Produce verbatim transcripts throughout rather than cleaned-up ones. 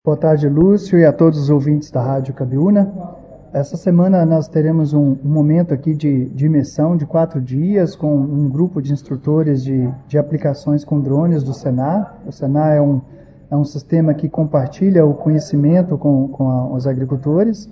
Boa tarde, Lúcio, e a todos os ouvintes da Rádio Cabiúna. Essa semana nós teremos um, um momento aqui de, de imersão de quatro dias com um grupo de instrutores de, de aplicações com drones do Senar. O Senar é um, é um sistema que compartilha o conhecimento com, com a, os agricultores.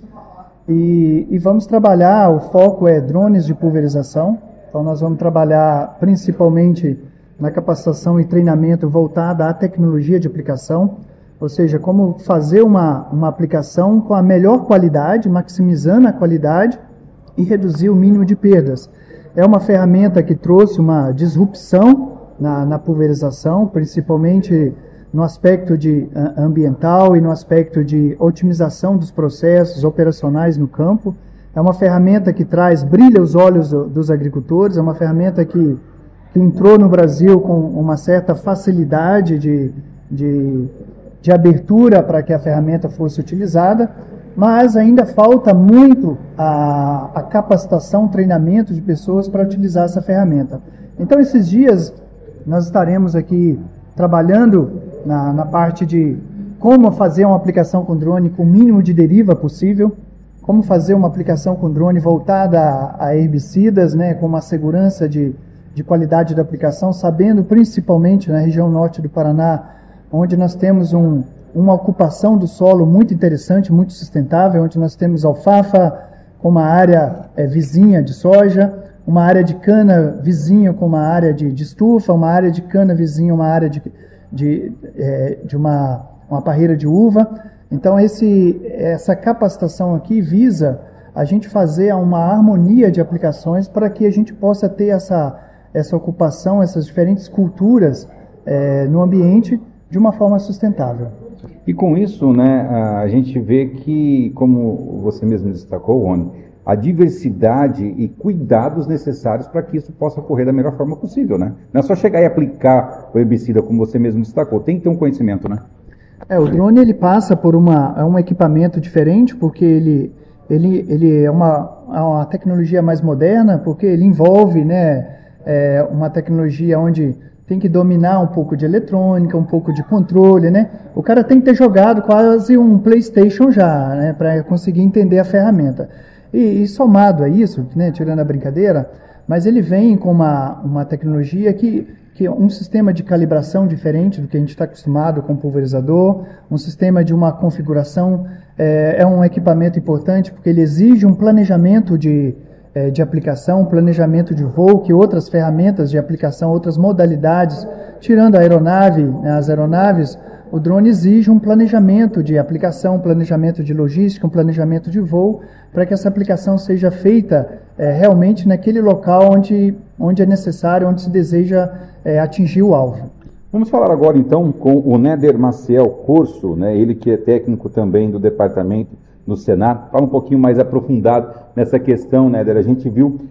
E, e vamos trabalhar, o foco é drones de pulverização. Então nós vamos trabalhar principalmente na capacitação e treinamento voltada à tecnologia de aplicação. Ou seja, como fazer uma, uma aplicação com a melhor qualidade, maximizando a qualidade e reduzir o mínimo de perdas. É uma ferramenta que trouxe uma disrupção na, na pulverização, principalmente no aspecto de, uh, ambiental e no aspecto de otimização dos processos operacionais no campo. É uma ferramenta que traz, brilha os olhos do, dos agricultores, é uma ferramenta que, que entrou no Brasil com uma certa facilidade de... de de abertura para que a ferramenta fosse utilizada, mas ainda falta muito a, a capacitação, treinamento de pessoas para utilizar essa ferramenta. Então, esses dias, nós estaremos aqui trabalhando na, na parte de como fazer uma aplicação com drone com o mínimo de deriva possível, como fazer uma aplicação com drone voltada a, a herbicidas, né, com uma segurança de, de qualidade da aplicação, sabendo principalmente na região norte do Paraná, onde nós temos um, uma ocupação do solo muito interessante, muito sustentável, onde nós temos alfafa com uma área é, vizinha de soja, uma área de cana vizinha com uma área de, de estufa, uma área de cana vizinha, uma área de, de, é, de uma, uma parreira de uva. Então esse, essa capacitação aqui visa a gente fazer uma harmonia de aplicações para que a gente possa ter essa, essa ocupação, essas diferentes culturas é, no ambiente, de uma forma sustentável. E com isso, né, a gente vê que, como você mesmo destacou, Rony, a diversidade e cuidados necessários para que isso possa ocorrer da melhor forma possível, né? Não é só chegar e aplicar o herbicida, como você mesmo destacou, tem que ter um conhecimento, né? É, o drone ele passa por uma, é um equipamento diferente, porque ele, ele, ele é uma, uma tecnologia mais moderna, porque ele envolve, né, é, uma tecnologia onde tem que dominar um pouco de eletrônica, um pouco de controle, né? O cara tem que ter jogado quase um PlayStation já, né? Para conseguir entender a ferramenta. E, e somado a isso, né? Tirando a brincadeira, mas ele vem com uma, uma tecnologia que, que é um sistema de calibração diferente do que a gente está acostumado com o pulverizador, um sistema de uma configuração, é, é um equipamento importante porque ele exige um planejamento de de aplicação, planejamento de voo, que outras ferramentas de aplicação, outras modalidades, tirando a aeronave, né, as aeronaves, o drone exige um planejamento de aplicação, um planejamento de logística, um planejamento de voo, para que essa aplicação seja feita é, realmente naquele local onde, onde é necessário, onde se deseja é, atingir o alvo. Vamos falar agora então com o Néder Maciel Corso, né, ele que é técnico também do departamento no Senar, fala um pouquinho mais aprofundado nessa questão, né, Néder? A gente viu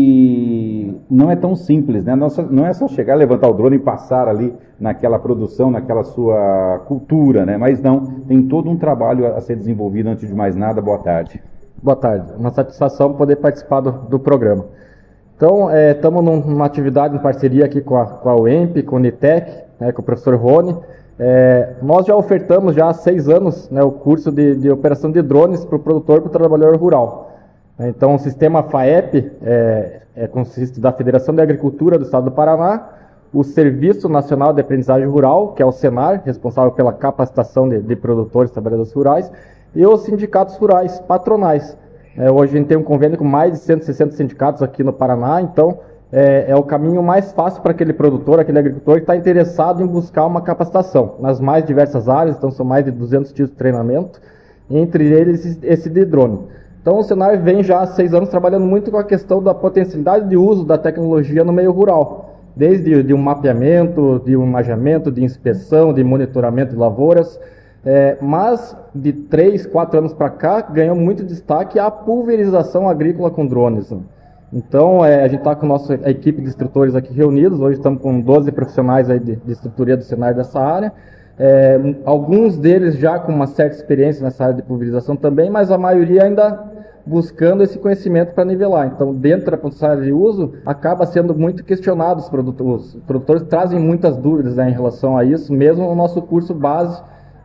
que não é tão simples, né? Não é só chegar, levantar o drone e passar ali naquela produção, naquela sua cultura, né? Mas não, tem todo um trabalho a ser desenvolvido. Antes de mais nada, boa tarde. Boa tarde, uma satisfação poder participar do, do programa. Então, estamos é, numa atividade em parceria aqui com a, com a U E M P, com o Unitec, né, com o professor Rony. É, nós já ofertamos já há seis anos, né, o curso de, de operação de drones para o produtor e para o trabalhador rural. Então, o sistema FAEP é, é, consiste da Federação de Agricultura do Estado do Paraná, o Serviço Nacional de Aprendizagem Rural, que é o Senar, responsável pela capacitação de, de produtores e trabalhadores rurais, e os sindicatos rurais patronais. É, hoje a gente tem um convênio com mais de cento e sessenta sindicatos aqui no Paraná, então é, é o caminho mais fácil para aquele produtor, aquele agricultor que está interessado em buscar uma capacitação nas mais diversas áreas. Então são mais de duzentos tipos de treinamento, entre eles esse de drone. Então o Senar vem já há seis anos trabalhando muito com a questão da potencialidade de uso da tecnologia no meio rural, desde de um mapeamento, de um imageamento, de inspeção, de monitoramento de lavouras, é, mas de três, quatro anos para cá ganhou muito destaque a pulverização agrícola com drones, né? Então, é, a gente está com a nossa equipe de instrutores aqui reunidos. Hoje estamos com doze profissionais aí de, de instrutoria do Senar dessa área. É, alguns deles já com uma certa experiência nessa área de pulverização também, mas a maioria ainda buscando esse conhecimento para nivelar. Então, dentro da possibilidade de uso, acaba sendo muito questionado os produtores. Os produtores trazem muitas dúvidas, né, em relação a isso, mesmo no nosso curso base,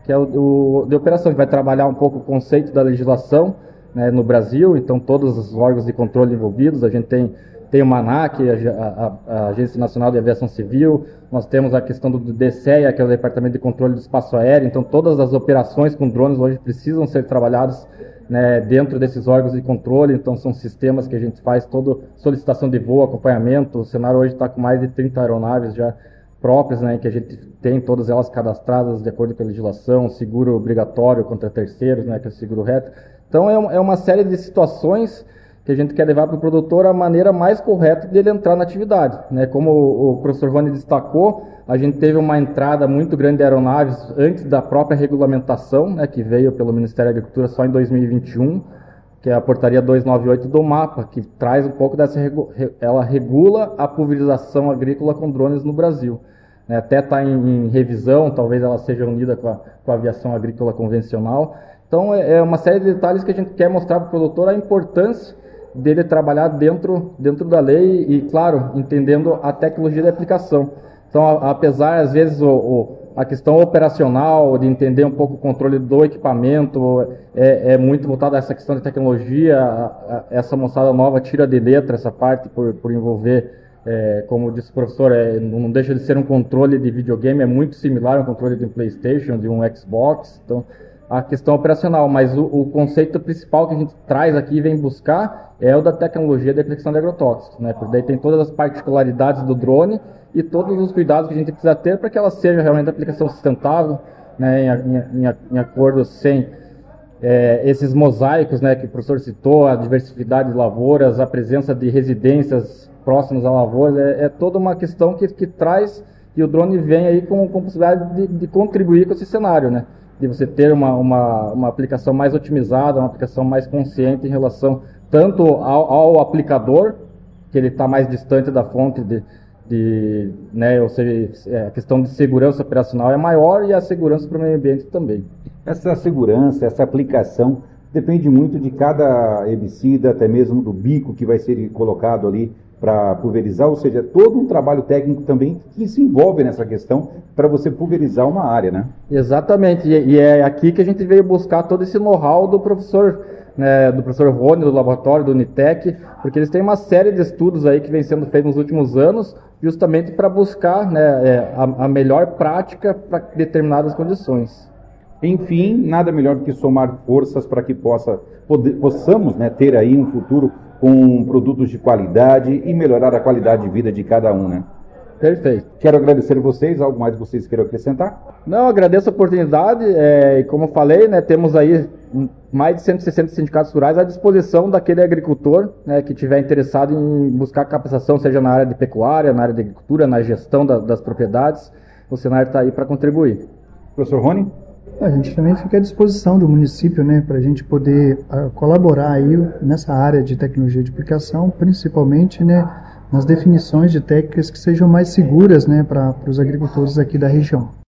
que é o, o de operação, que vai trabalhar um pouco o conceito da legislação, né, no Brasil. Então todos os órgãos de controle envolvidos, a gente tem, tem o MANAC, a, a, a Agência Nacional de Aviação Civil, nós temos a questão do D C E A, que é o Departamento de Controle do Espaço Aéreo. Então todas as operações com drones hoje precisam ser trabalhadas, né, dentro desses órgãos de controle. Então são sistemas que a gente faz toda solicitação de voo, acompanhamento. O cenário hoje está com mais de trinta aeronaves já próprias, né, que a gente tem todas elas cadastradas de acordo com a legislação, seguro obrigatório contra terceiros, né, que é o seguro reto. Então é uma série de situações que a gente quer levar para o produtor a maneira mais correta de ele entrar na atividade, né? Como o professor Rony destacou, a gente teve uma entrada muito grande de aeronaves antes da própria regulamentação, né, que veio pelo Ministério da Agricultura só em dois mil e vinte e um, que é a portaria duzentos e noventa e oito do MAPA, que traz um pouco dessa, ela regula a pulverização agrícola com drones no Brasil. Né? Até está em, em revisão, talvez ela seja unida com a, com a aviação agrícola convencional. Então é uma série de detalhes que a gente quer mostrar para o produtor a importância dele trabalhar dentro, dentro da lei e, claro, entendendo a tecnologia de aplicação. Então, a, apesar, às vezes, o, o, a questão operacional, de entender um pouco o controle do equipamento, é, é muito voltada a essa questão de tecnologia. A, a, essa moçada nova tira de letra essa parte por, por envolver, é, como disse o professor, é, não deixa de ser um controle de videogame, é muito similar a um controle de um PlayStation, de um Xbox. Então, a questão operacional, mas o, o conceito principal que a gente traz aqui e vem buscar é o da tecnologia de aplicação de agrotóxicos, né? Porque daí tem todas as particularidades do drone e todos os cuidados que a gente precisa ter para que ela seja realmente aplicação sustentável, né? Em, em, em acordo sem é, esses mosaicos, né, que o professor citou, a diversidade de lavouras, a presença de residências próximas a lavouras, é, é toda uma questão que, que traz, e o drone vem aí com, com possibilidade de, de contribuir com esse cenário, né? De você ter uma, uma, uma aplicação mais otimizada, uma aplicação mais consciente em relação tanto ao, ao aplicador, que ele está mais distante da fonte, de, de, né, ou seja, a questão de segurança operacional é maior, e a segurança para o meio ambiente também. Essa segurança, essa aplicação, depende muito de cada herbicida, até mesmo do bico que vai ser colocado ali para pulverizar, ou seja, todo um trabalho técnico também que se envolve nessa questão para você pulverizar uma área, né? Exatamente, e, e é aqui que a gente veio buscar todo esse know-how do professor, né, do professor Rony, do laboratório, do Unitec, porque eles têm uma série de estudos aí que vem sendo feitos nos últimos anos, justamente para buscar, né, é, a, a melhor prática para determinadas condições. Enfim, nada melhor do que somar forças para que possa, poder, possamos, né, ter aí um futuro com produtos de qualidade e melhorar a qualidade de vida de cada um, né? Perfeito. Quero agradecer a vocês. Algo mais que vocês queiram acrescentar? Não, agradeço a oportunidade. É, e como eu falei, né, temos aí mais de cento e sessenta sindicatos rurais à disposição daquele agricultor, né, que estiver interessado em buscar capacitação, seja na área de pecuária, na área de agricultura, na gestão da, das propriedades. O Senar está aí para contribuir. Professor Rony? A gente também fica à disposição do município, né, para a gente poder uh, colaborar aí nessa área de tecnologia de aplicação, principalmente, né, nas definições de técnicas que sejam mais seguras, né, para os agricultores aqui da região.